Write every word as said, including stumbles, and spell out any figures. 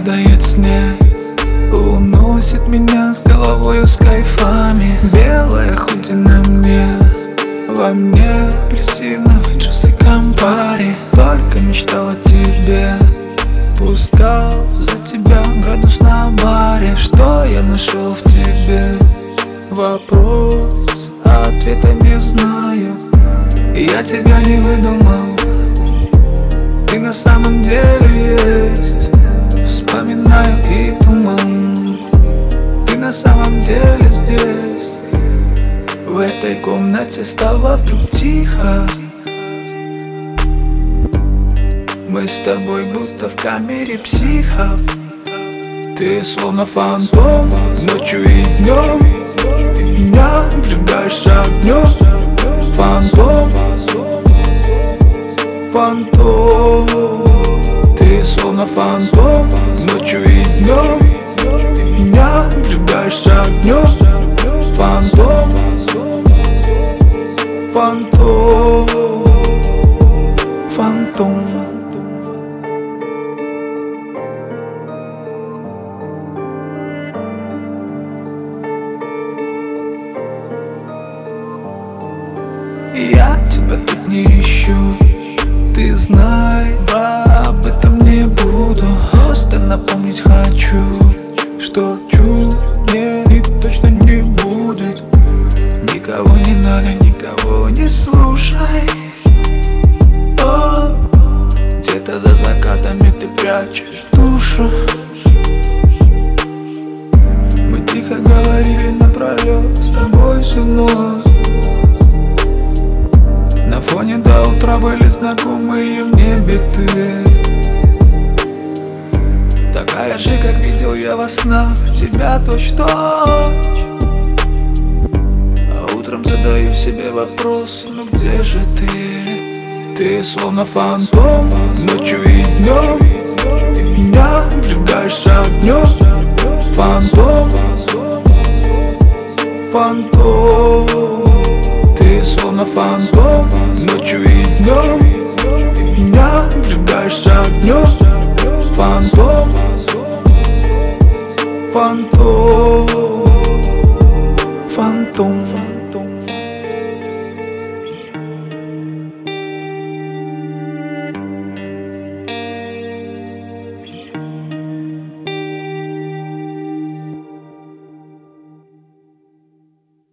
падает снег, уносит меня с головою с кайфами. Белая худи на мне, во мне апельсиновые джусы Кампари. Только мечтал о тебе, пускал за тебя градус на баре. Что я нашел в тебе? Вопрос, а ответа не знаю. Я тебя не выдумал, ты на самом деле есть. Вспоминаю и туман, ты на самом деле здесь. В этой комнате стало вдруг тихо. Мы с тобой будто в камере психов. Ты словно фантом, ночью и днем меня обжигаешь огнем. Фантом, фантом. Ты словно фантом, ночью и днем меня обжигаешь огнем. Фантом, фантом, фантом. Я тебя тут не ищу, ты знай, об этом не буду. Просто напомнить хочу, что чуть мне точно не будет. Никого не надо, никого не слушай. О, где-то за закатами ты прячешь душу. Мы тихо говорили напролет с тобой всю ночь. На фоне до утра были знакомые мне биты. Такая же, как видел я во снах тебя точь-в-точь. А утром задаю себе вопрос: ну где же ты? Ты словно фантом, ночью и днем меня обжигаешь огнем. Фантом, фантом. Ты словно фантом, ночью и днем меня обжигаешь огнем. Фантом, фантом, фантом.